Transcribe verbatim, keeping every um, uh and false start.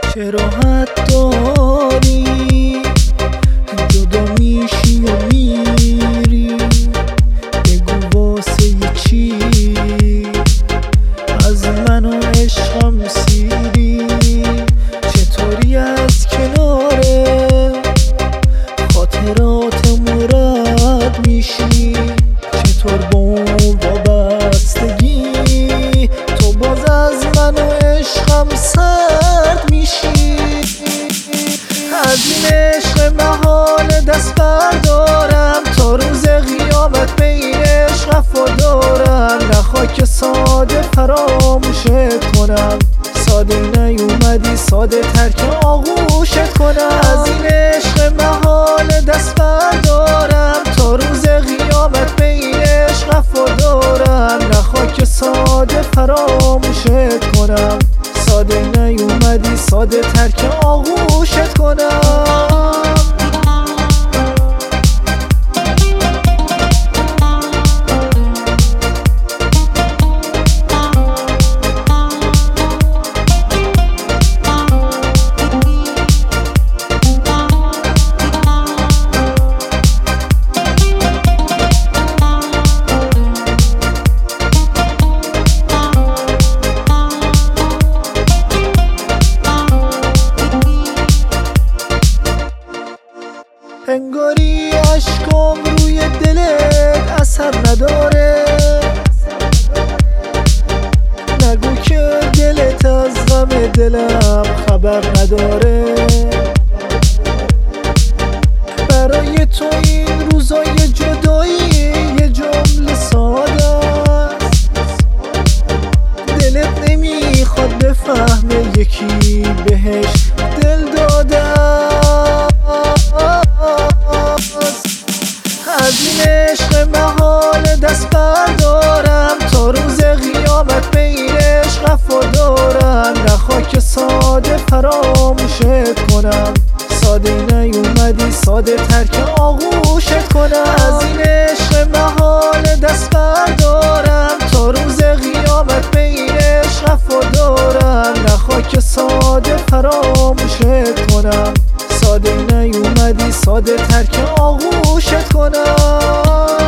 چه راحت داری جدا میشی و میری، بگو واسه چی از من و عشقم سیری. چطوری از کنار خاطراتم رد میشی، چطور با اون وابستگی تو باز از من و عشقم سرد میشی. از این عشق محال دست بردارم، تا روز قیامت به این عشق وفادارم. نخوای که ساده فراموشت کنم، ساده نیومدی ساده ترک آغوشت کنم. از این عشق محال دست بردارم، تا روز قیامت به این عشق وفادارم. نخوای که ساده فراموشت کنم، ساده نیومدی ساده ترک آغوشت کنم. انگاری عشقم روی دلت اثر نداره، نگو که دلت از غم دلم خبر نداره. برای تو این روزای جدایی یه جمله ساده است، دلت نمیخواد بفهمه یکی بهش دل داده. از این عشق محال دست بردارم، تا روز قیامت به این عشق وفادارم. نخوای که ساده فراموشت کنم، ساده نیومدی ساده ترک آغوشت کنم. از این عشق محال دست بردارم، تا روز قیامت به این عشق وفادارم. نخوای که ساده فراموشت کنم، ساده نیومدی ساده ترک آغوشت کنم.